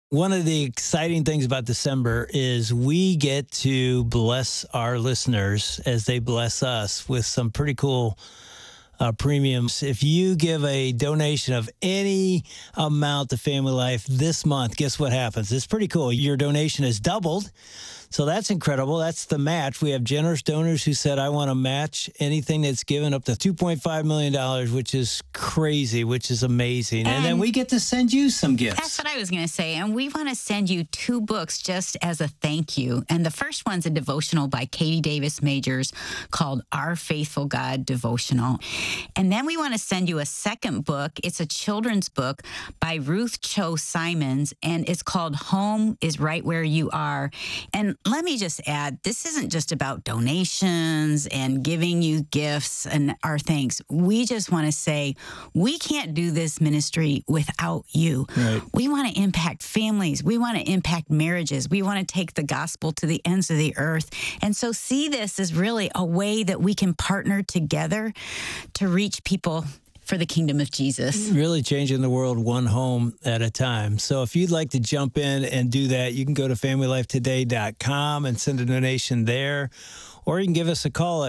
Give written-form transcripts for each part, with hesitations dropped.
One of the exciting things about December is we get to bless our listeners as they bless us with some pretty cool premiums. If you give a donation of any amount to Family Life this month, guess what happens? It's pretty cool. Your donation is doubled. So that's incredible. That's the match. We have generous donors who said, I want to match anything that's given up to $2.5 million, which is crazy, which is amazing. And then we get to send you some gifts. That's what I was going to say. And we want to send you 2 books just as a thank you. And the first one's a devotional by Katie Davis Majors called Our Faithful God Devotional. And then we want to send you a second book. It's a children's book by Ruth Cho Simons, and it's called Home is Right Where You Are. And let me just add, this isn't just about donations and giving you gifts and our thanks. We just want to say, we can't do this ministry without you. Right. We want to impact families. We want to impact marriages. We want to take the gospel to the ends of the earth. And so see this as really a way that we can partner together to reach people for the kingdom of Jesus. Really changing the world one home at a time. So if you'd like to jump in and do that, you can go to familylifetoday.com and send a donation there. Or you can give us a call at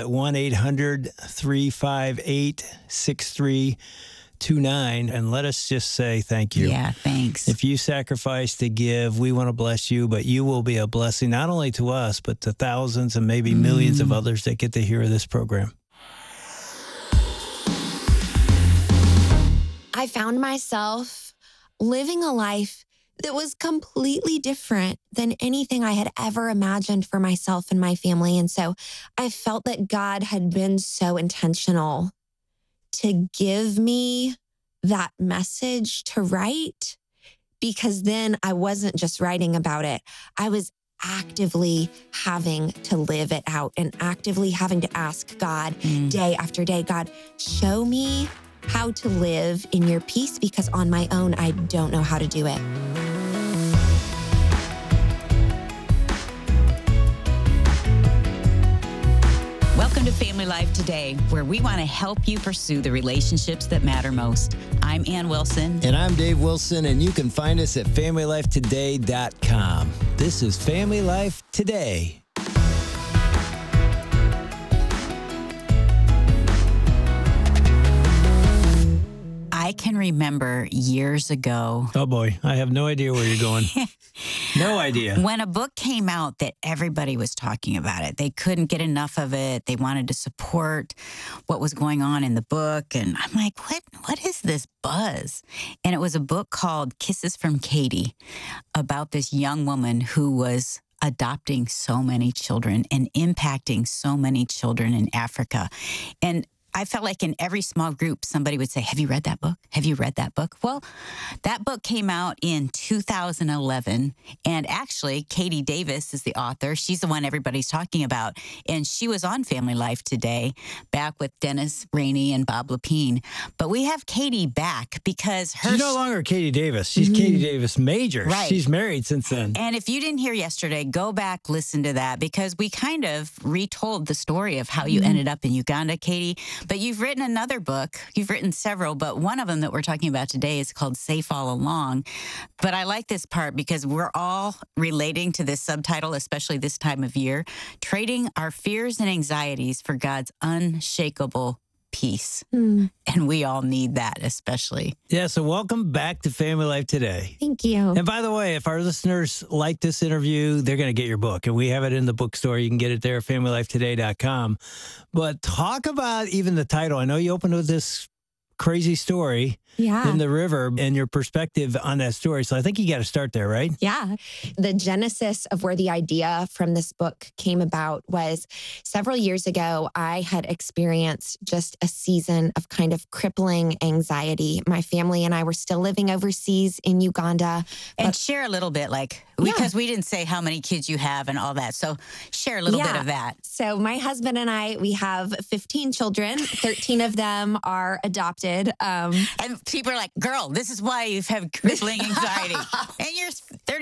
1-800-358-6329 and let us just say thank you. Yeah, thanks. If you sacrifice to give, we want to bless you, but you will be a blessing not only to us, but to thousands and maybe millions of others that get to hear this program. I found myself living a life that was completely different than anything I had ever imagined for myself and my family. And so I felt that God had been so intentional to give me that message to write, because then I wasn't just writing about it. I was actively having to live it out and actively having to ask God day after day, God, show me how to live in your peace, because on my own, I don't know how to do it. Welcome to Family Life Today, where we want to help you pursue the relationships that matter most. I'm Ann Wilson. And I'm Dave Wilson, and you can find us at familylifetoday.com. This is Family Life Today. I can remember years ago. Oh boy, I have no idea where you're going. No idea. When a book came out that everybody was talking about it, they couldn't get enough of it. They wanted to support what was going on in the book. And I'm like, what is this buzz? And it was a book called Kisses from Katie, about this young woman who was adopting so many children and impacting so many children in Africa. And I felt like in every small group, somebody would say, have you read that book? Have you read that book? Well, that book came out in 2011. And actually, Katie Davis is the author. She's the one everybody's talking about. And she was on Family Life Today, back with Dennis Rainey and Bob Lepine. But we have Katie back because she's no longer Katie Davis. She's Katie Davis Majors. Right. She's married since then. And if you didn't hear yesterday, go back, listen to that, because we kind of retold the story of how you ended up in Uganda, Katie. But you've written another book. You've written several, but one of them that we're talking about today is called Safe All Along. But I like this part because we're all relating to this subtitle, especially this time of year, trading our fears and anxieties for God's unshakable peace. And we all need that, especially. Yeah, so welcome back to Family Life Today. Thank you. And by the way, if our listeners like this interview, they're going to get your book. And we have it in the bookstore. You can get it there at familylifetoday.com. But talk about even the title. I know you opened with this crazy story in the river and your perspective on that story. So I think you got to start there, right? Yeah. The genesis of where the idea from this book came about was several years ago, I had experienced just a season of kind of crippling anxiety. My family and I were still living overseas in Uganda. And share a little bit, because we didn't say how many kids you have and all that. So share a little bit of that. So my husband and I, we have 15 children. 13 of them are adopted. And people are like, girl, this is why you have crippling anxiety. And you're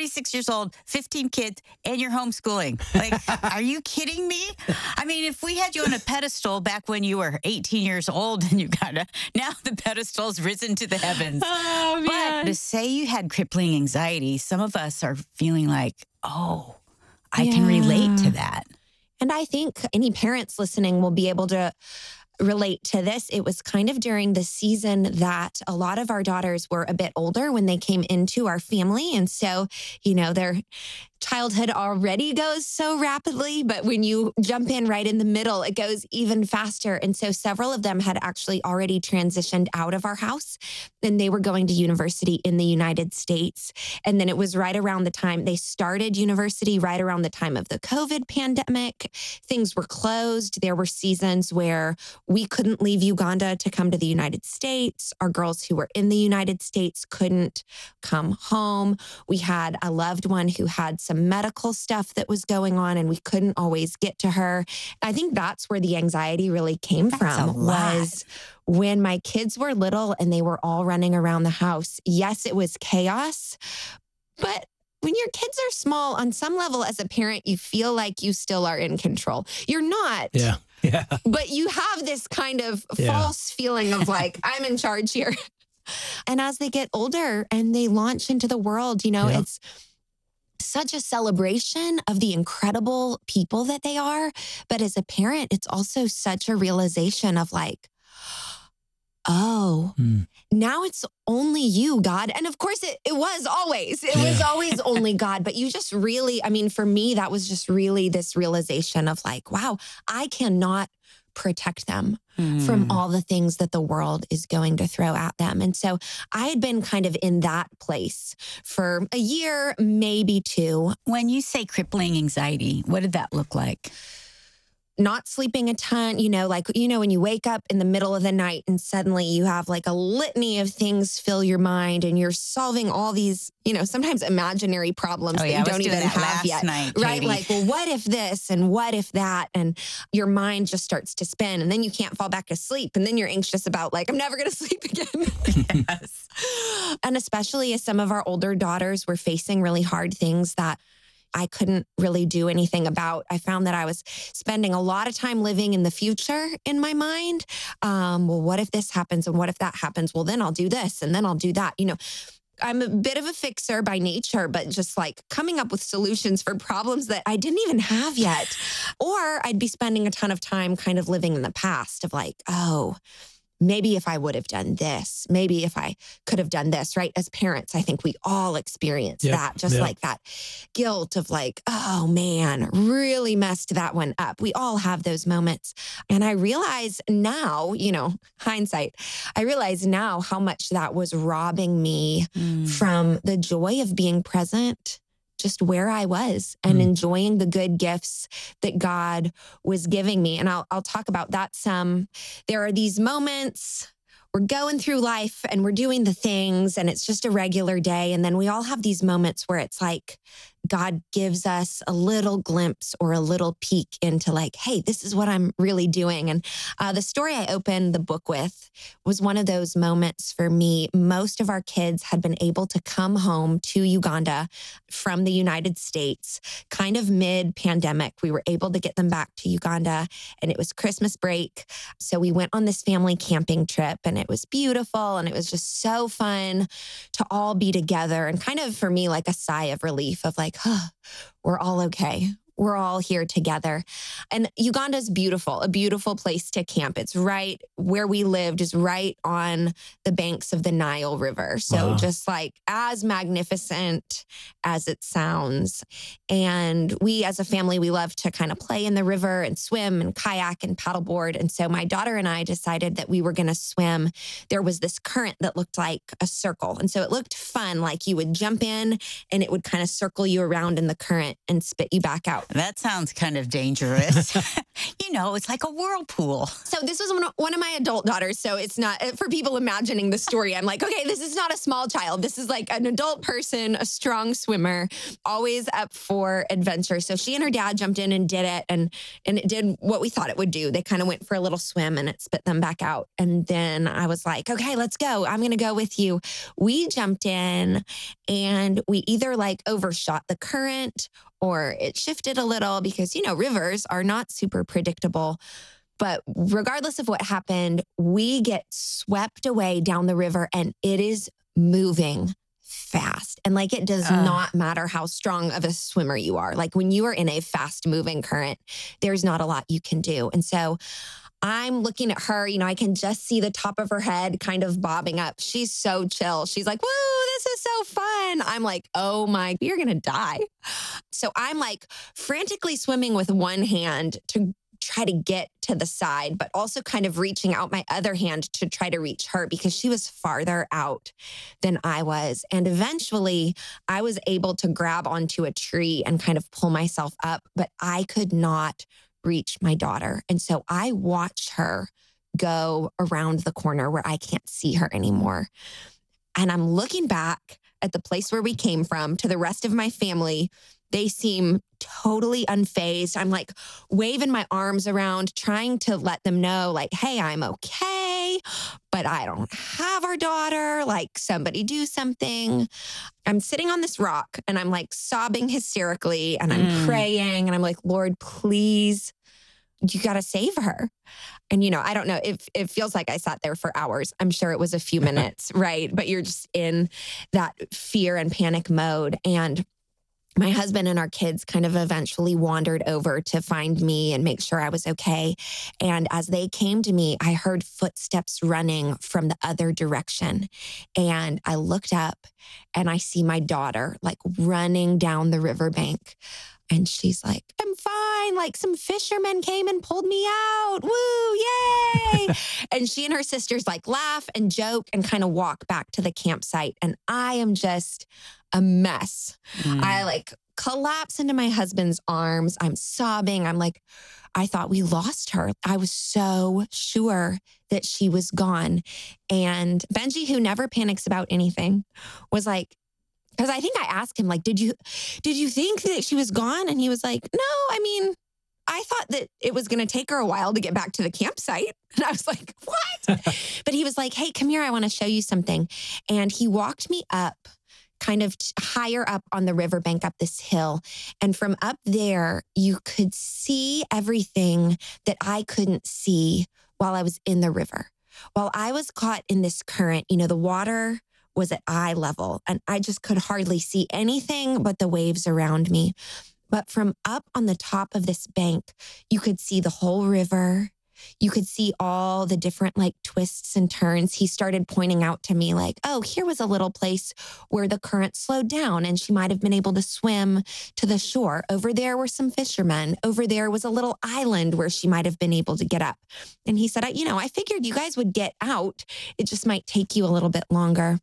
46 years old, 15 kids, and you're homeschooling. Like, are you kidding me? I mean, if we had you on a pedestal back when you were 18 years old in Uganda, now the pedestal's risen to the heavens. Oh, man. But to say you had crippling anxiety, some of us are feeling like, oh, I can relate to that. And I think any parents listening will be able to relate to this. It was kind of during the season that a lot of our daughters were a bit older when they came into our family. And so, their childhood already goes so rapidly, but when you jump in right in the middle, it goes even faster. And so several of them had actually already transitioned out of our house and they were going to university in the United States. And then it was right around the time they started university, right around the time of the COVID pandemic. Things were closed. There were seasons where we couldn't leave Uganda to come to the United States. Our girls who were in the United States couldn't come home. We had a loved one who had some medical stuff that was going on and we couldn't always get to her. I think that's where the anxiety really came from, was when my kids were little and they were all running around the house. Yes, it was chaos, but when your kids are small, on some level as a parent, you feel like you still are in control. You're not. Yeah. But you have this kind of false feeling of like, I'm in charge here. And as they get older and they launch into the world, it's such a celebration of the incredible people that they are. But as a parent, it's also such a realization of like, oh, now it's only you, God. And of course it was always. It was always only God. But you just really, for me, that was just really this realization of like, wow, I cannot protect them from all the things that the world is going to throw at them. And so I had been kind of in that place for a year, maybe two. When you say crippling anxiety, what did that look like? Not sleeping a ton, when you wake up in the middle of the night and suddenly you have like a litany of things fill your mind and you're solving all these, sometimes imaginary problems that you don't even have yet. Right? Like, well, what if this and what if that? And your mind just starts to spin and then you can't fall back to sleep. And then you're anxious about like, I'm never going to sleep again. Yes. And especially as some of our older daughters were facing really hard things that I couldn't really do anything about. I found that I was spending a lot of time living in the future in my mind. Well, what if this happens and what if that happens? Well, then I'll do this and then I'll do that. I'm a bit of a fixer by nature, but just like coming up with solutions for problems that I didn't even have yet. Or I'd be spending a ton of time kind of living in the past of like, oh, maybe if I would have done this, maybe if I could have done this, right? As parents, I think we all experience that, just like that guilt of like, oh man, really messed that one up. We all have those moments. And I realize now, hindsight, I realize now how much that was robbing me from the joy of being present just where I was and enjoying the good gifts that God was giving me. And I'll talk about that some. There are these moments, we're going through life and we're doing the things and it's just a regular day. And then we all have these moments where it's like God gives us a little glimpse or a little peek into like, hey, this is what I'm really doing. And the story I opened the book with was one of those moments for me. Most of our kids had been able to come home to Uganda from the United States, kind of mid-pandemic. We were able to get them back to Uganda and it was Christmas break. So we went on this family camping trip and it was beautiful and it was just so fun to all be together and kind of for me like a sigh of relief of like, we're all okay. We're all here together. And Uganda's beautiful, a beautiful place to camp. It's right where we lived is right on the banks of the Nile River. So just like as magnificent as it sounds. And we as a family, we love to kind of play in the river and swim and kayak and paddleboard. And so my daughter and I decided that we were going to swim. There was this current that looked like a circle. And so it looked fun. Like you would jump in and it would kind of circle you around in the current and spit you back out. That sounds kind of dangerous. It's like a whirlpool. So this was one of my adult daughters. So it's not, for people imagining the story, I'm like, okay, this is not a small child. This is like an adult person, a strong swimmer, always up for adventure. So she and her dad jumped in and did it. And it did what we thought it would do. They kind of went for a little swim and it spit them back out. And then I was like, okay, let's go. I'm going to go with you. We jumped in and we either like overshot the current or it shifted a little because, rivers are not super predictable. But regardless of what happened, we get swept away down the river and it is moving fast. And like, it does not matter how strong of a swimmer you are. Like when you are in a fast moving current, there's not a lot you can do. And so I'm looking at her, I can just see the top of her head kind of bobbing up. She's so chill. She's like, woo, this is so fun. I'm like, oh my, you're going to die. So I'm like frantically swimming with one hand to try to get to the side, but also kind of reaching out my other hand to try to reach her because she was farther out than I was. And eventually I was able to grab onto a tree and kind of pull myself up, but I could not reach my daughter. And so I watched her go around the corner where I can't see her anymore. And I'm looking back at the place where we came from to the rest of my family. They seem totally unfazed. I'm like waving my arms around, trying to let them know like, hey, I'm okay, but I don't have our daughter. Like, somebody do something. I'm sitting on this rock and I'm like sobbing hysterically and I'm praying and I'm like, Lord, please, you got to save her. And, I don't know if it feels like I sat there for hours. I'm sure it was a few minutes, right? But you're just in that fear and panic mode. And my husband and our kids kind of eventually wandered over to find me and make sure I was okay. And as they came to me, I heard footsteps running from the other direction. And I looked up and I see my daughter like running down the riverbank. And she's like, I'm fine. Like some fishermen came and pulled me out. Woo, yay. And she and her sisters like laugh and joke and kind of walk back to the campsite. And I am just a mess. I like collapse into my husband's arms. I'm sobbing. I'm like, I thought we lost her. I was so sure that she was gone. And Benji, who never panics about anything, was like, because I think I asked him, like, did you think that she was gone? And he was like, no, I mean, I thought that it was going to take her a while to get back to the campsite. And I was like, what? But he was like, hey, come here. I want to show you something. And he walked me up kind of higher up on the riverbank up this hill. And from up there, you could see everything that I couldn't see while I was in the river. While I was caught in this current, the water was at eye level and I just could hardly see anything but the waves around me. But from up on the top of this bank, you could see the whole river. You could see all the different like twists and turns. He started pointing out to me like, oh, here was a little place where the current slowed down and she might have been able to swim to the shore. Over there were some fishermen. Over there was a little island where she might have been able to get up. And he said, I figured you guys would get out. It just might take you a little bit longer.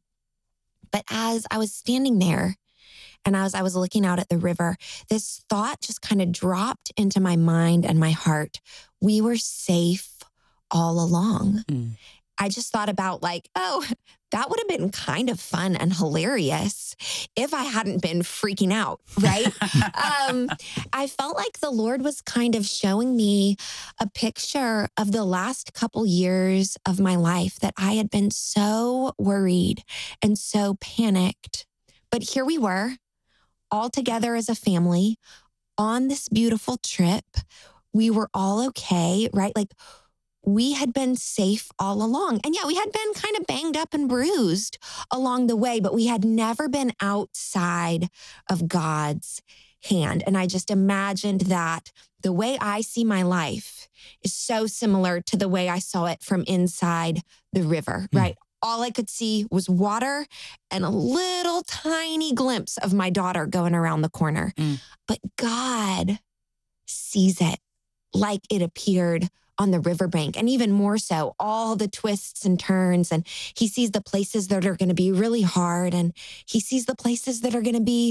But as I was standing there and as I was looking out at the river, this thought just kind of dropped into my mind and my heart. We were safe all along. I just thought about like, oh, that would have been kind of fun and hilarious if I hadn't been freaking out, right? I felt like the Lord was kind of showing me a picture of the last couple years of my life that I had been so worried and so panicked. But here we were, all together as a family on this beautiful trip. We were all okay, right? Like, we had been safe all along. And yeah, we had been kind of banged up and bruised along the way, but we had never been outside of God's hand. And I just imagined that the way I see my life is so similar to the way I saw it from inside the river, right? All I could see was water and a little tiny glimpse of my daughter going around the corner. But God sees it like it appeared on the riverbank, and even more so, all the twists and turns. And he sees the places that are going to be really hard, and he sees the places that are going to be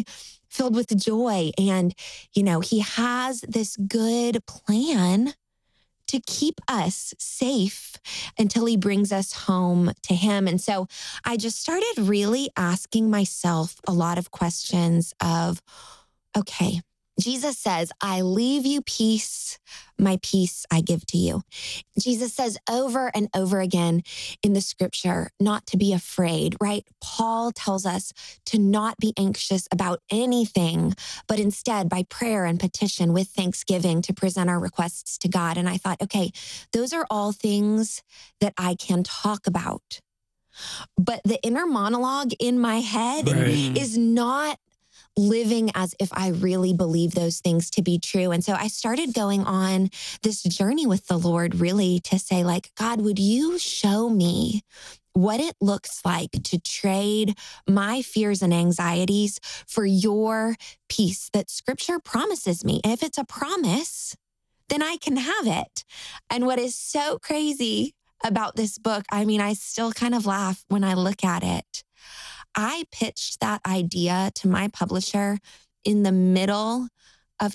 filled with joy. And, he has this good plan to keep us safe until he brings us home to him. And so I just started really asking myself a lot of questions of, okay, Jesus says, I leave you peace, my peace I give to you. Jesus says over and over again in the scripture, not to be afraid, right? Paul tells us to not be anxious about anything, but instead by prayer and petition with thanksgiving to present our requests to God. And I thought, okay, those are all things that I can talk about. But the inner monologue in my head is not living as if I really believe those things to be true. And so I started going on this journey with the Lord, really to say, like, God, would you show me what it looks like to trade my fears and anxieties for your peace that scripture promises me? And if it's a promise, then I can have it. And what is so crazy about this book, I still kind of laugh when I look at it. I pitched that idea to my publisher in the middle of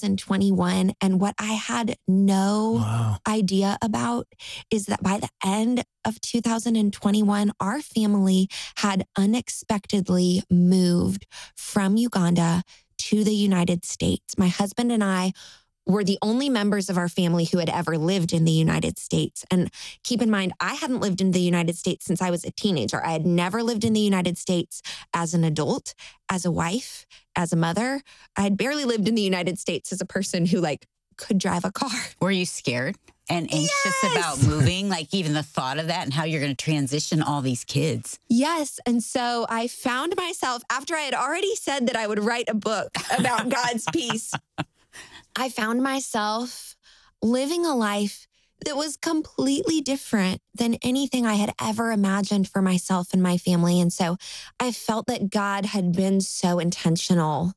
2021. And what I had no idea about is that by the end of 2021, our family had unexpectedly moved from Uganda to the United States. My husband and I were the only members of our family who had ever lived in the United States. And keep in mind, I hadn't lived in the United States since I was a teenager. I had never lived in the United States as an adult, as a wife, as a mother. I had barely lived in the United States as a person who could drive a car. Were you scared and anxious about moving? Like even the thought of that and how you're going to transition all these kids? Yes. And so I found myself, after I had already said that I would write a book about God's peace, I found myself living a life that was completely different than anything I had ever imagined for myself and my family. And so I felt that God had been so intentional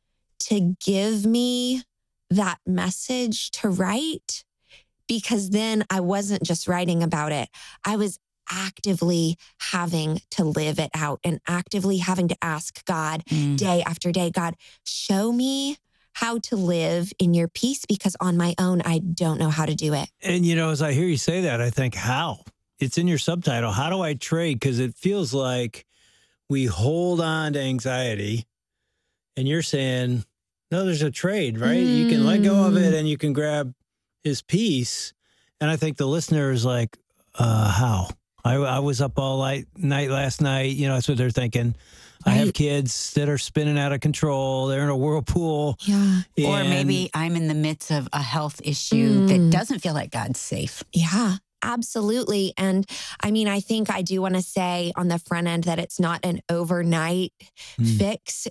to give me that message to write, because then I wasn't just writing about it. I was actively having to live it out and actively having to ask God day after day, God, show me how to live in your peace, because on my own, I don't know how to do it. And, as I hear you say that, I think, how? It's in your subtitle. How do I trade? Because it feels like we hold on to anxiety, and you're saying, no, there's a trade, right? You can let go of it and you can grab his peace. And I think the listener is like, how? I was up all night last night. That's what they're thinking. Right. I have kids that are spinning out of control. They're in a whirlpool. Yeah. Or maybe I'm in the midst of a health issue that doesn't feel like God's safe. Yeah, absolutely. And I think I do want to say on the front end that it's not an overnight fix.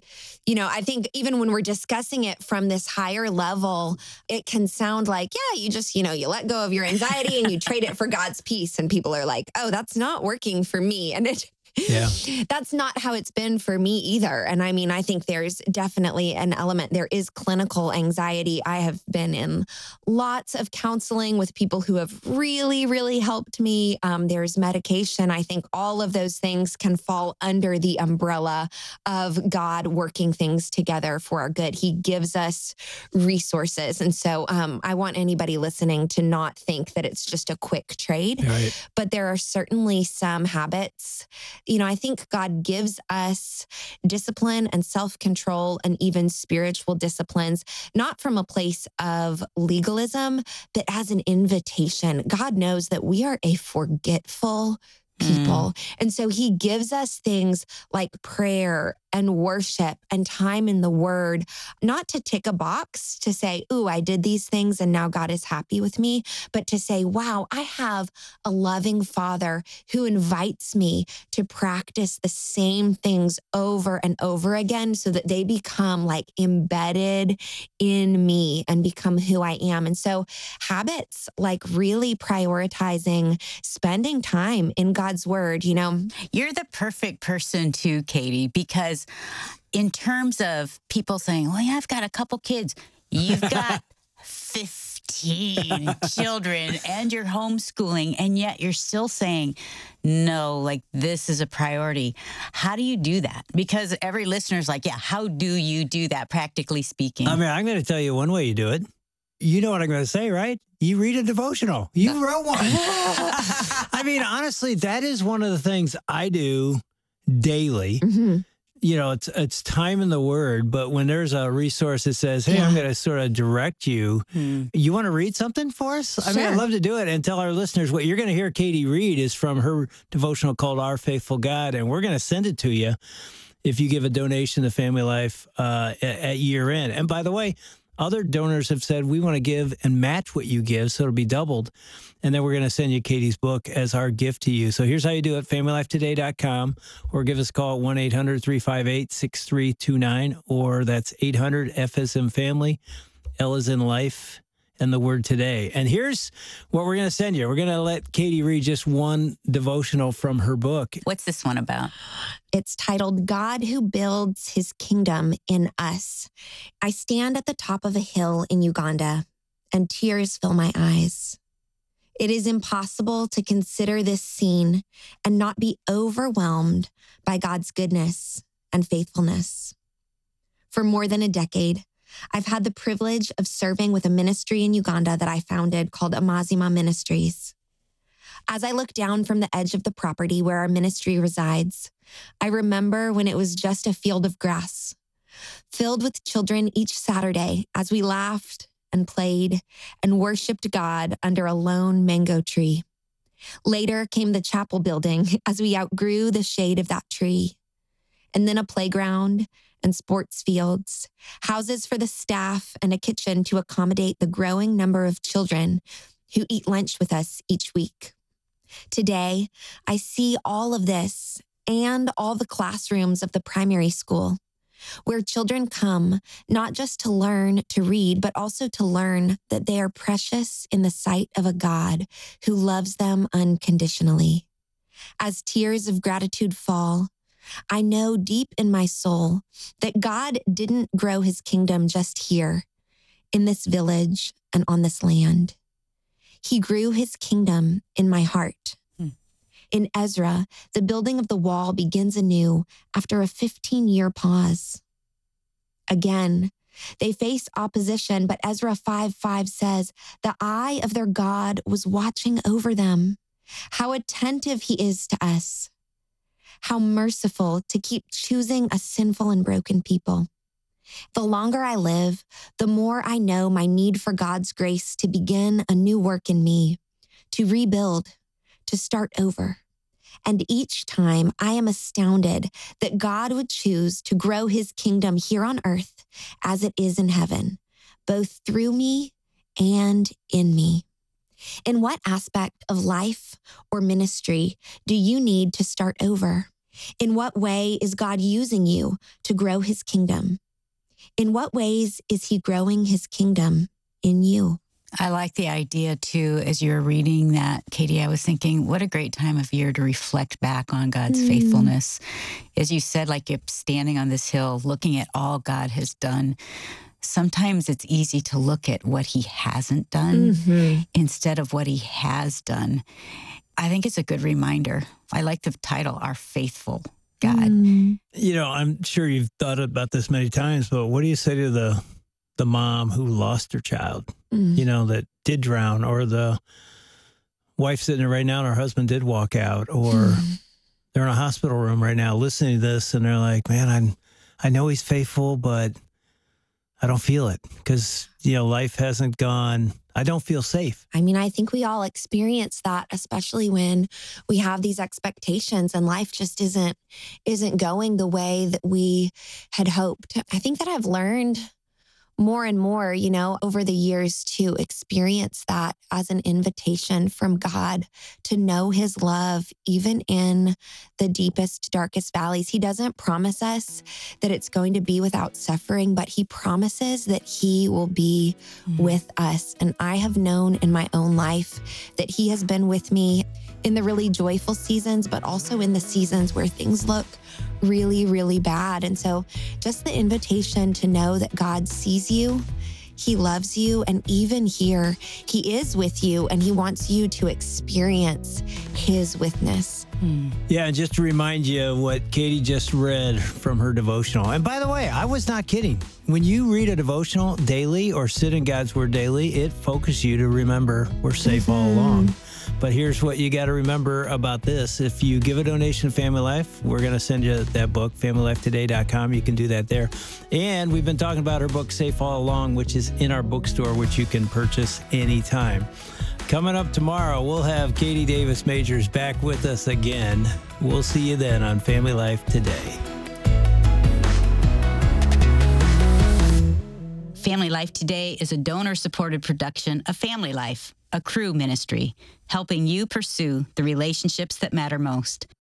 I think even when we're discussing it from this higher level, it can sound like, yeah, you just, you let go of your anxiety and you trade it for God's peace. And people are like, oh, that's not working for me. And that's not how it's been for me either. And I think there's definitely an element. There is clinical anxiety. I have been in lots of counseling with people who have really, really helped me. There's medication. I think all of those things can fall under the umbrella of God working things together for our good. He gives us resources. And so I want anybody listening to not think that it's just a quick trade, but there are certainly some habits. I think God gives us discipline and self-control and even spiritual disciplines, not from a place of legalism, but as an invitation. God knows that we are a forgetful people. And so he gives us things like prayer and worship and time in the word, not to tick a box to say, ooh, I did these things and now God is happy with me, but to say, wow, I have a loving Father who invites me to practice the same things over and over again so that they become embedded in me and become who I am. And so habits like really prioritizing spending time in God's word, You're the perfect person too, Katie, because in terms of people saying, well, yeah, I've got a couple kids, you've got 15 15 children and you're homeschooling, and yet you're still saying, no, like this is a priority. How do you do that? Because every listener's like, yeah, how do you do that, practically speaking? I mean, I'm going to tell you one way you do it. You know what I'm going to say, right? You read a devotional. You wrote one. I mean, honestly, that is one of the things I do daily. Mm-hmm. You know, it's time in the Word, but when there's a resource that says, hey, I'm going to sort of direct you, you want to read something for us? I mean, I'd love to do it and tell our listeners what you're going to hear Katie read is from her devotional called Our Faithful God, and we're going to send it to you if you give a donation to Family Life at year end. And by the way, other donors have said, we want to give and match what you give, so it'll be doubled. And then we're going to send you Katie's book as our gift to you. So here's how you do it, familylifetoday.com, or give us a call at 1-800-358-6329, or that's 800-FSM-FAMILY, L is in life, and the word today. And here's what we're going to send you. We're going to let Katie read just one devotional from her book. What's this one about? It's titled God Who Builds His Kingdom in Us. I stand at the top of a hill in Uganda, and tears fill my eyes. It is impossible to consider this scene and not be overwhelmed by God's goodness and faithfulness. For more than a decade, I've had the privilege of serving with a ministry in Uganda that I founded called Amazima Ministries. As I look down from the edge of the property where our ministry resides, I remember when it was just a field of grass, filled with children each Saturday as we laughed and played and worshiped God under a lone mango tree. Later came the chapel building as we outgrew the shade of that tree. And then a playground and sports fields, houses for the staff, and a kitchen to accommodate the growing number of children who eat lunch with us each week. Today, I see all of this and all the classrooms of the primary school, where children come not just to learn to read, but also to learn that they are precious in the sight of a God who loves them unconditionally. As tears of gratitude fall, I know deep in my soul that God didn't grow his kingdom just here, in this village and on this land. He grew his kingdom in my heart. In Ezra, the building of the wall begins anew after a 15-year pause. Again, they face opposition, but Ezra 5:5 says, the eye of their God was watching over them. How attentive he is to us. How merciful to keep choosing a sinful and broken people. The longer I live, the more I know my need for God's grace to begin a new work in me, to rebuild, to start over. And each time I am astounded that God would choose to grow his kingdom here on earth as it is in heaven, both through me and in me. In what aspect of life or ministry do you need to start over? In what way is God using you to grow his kingdom? In what ways is he growing his kingdom in you? I like the idea, too, as you're reading that, Katie, I was thinking, what a great time of year to reflect back on God's faithfulness. As you said, like you're standing on this hill, looking at all God has done. Sometimes it's easy to look at what he hasn't done instead of what he has done. I think it's a good reminder. I like the title, Our Faithful God. You know, I'm sure you've thought about this many times, but what do you say to the mom who lost her child, you know, that did drown, or the wife sitting there right now and her husband did walk out, or they're in a hospital room right now listening to this and they're like, man, I know he's faithful, but I don't feel it because, you know, life hasn't gone. I don't feel safe. I mean, I think we all experience that, especially when we have these expectations and life just isn't going the way that we had hoped. I think that I've learned more and more, you know, over the years to experience that as an invitation from God to know his love, even in the deepest, darkest valleys. He doesn't promise us that it's going to be without suffering, but he promises that he will be with us. And I have known in my own life that he has been with me in the really joyful seasons, but also in the seasons where things look really, really bad. And so just the invitation to know that God sees you, He loves you. And even here, He is with you and He wants you to experience His witness. Yeah, and just to remind you what Katie just read from her devotional. And by the way, I was not kidding. When you read a devotional daily or sit in God's Word daily, it focuses you to remember we're safe all along. But here's what you got to remember about this. If you give a donation to Family Life, we're going to send you that book, FamilyLifeToday.com. You can do that there. And we've been talking about her book, Safe All Along, which is in our bookstore, which you can purchase anytime. Coming up tomorrow, we'll have Katie Davis Majors back with us again. We'll see you then on Family Life Today. Family Life Today is a donor-supported production of Family Life, a Cru ministry, helping you pursue the relationships that matter most.